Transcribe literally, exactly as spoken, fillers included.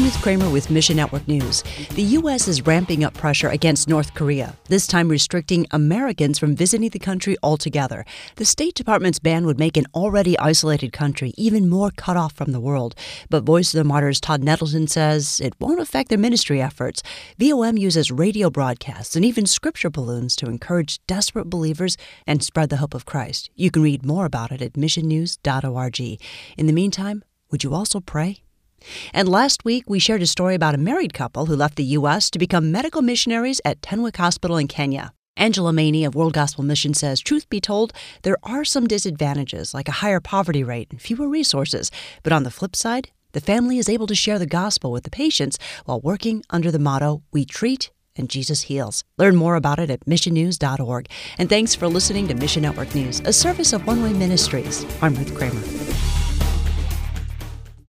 Ruth Kramer with Mission Network News. The U S is ramping up pressure against North Korea, this time restricting Americans from visiting the country altogether. The State Department's ban would make an already isolated country even more cut off from the world. But Voice of the Martyrs' Todd Nettleton says it won't affect their ministry efforts. V O M uses radio broadcasts and even scripture balloons to encourage desperate believers and spread the hope of Christ. You can read more about it at mission news dot org. In the meantime, would you also pray? And last week, we shared a story about a married couple who left the U S to become medical missionaries at Tenwek Hospital in Kenya. Angela Maney of World Gospel Mission says, truth be told, there are some disadvantages, like a higher poverty rate and fewer resources. But on the flip side, the family is able to share the gospel with the patients while working under the motto, we treat and Jesus heals. Learn more about it at mission news dot org. And thanks for listening to Mission Network News, a service of One Way Ministries. I'm Ruth Kramer.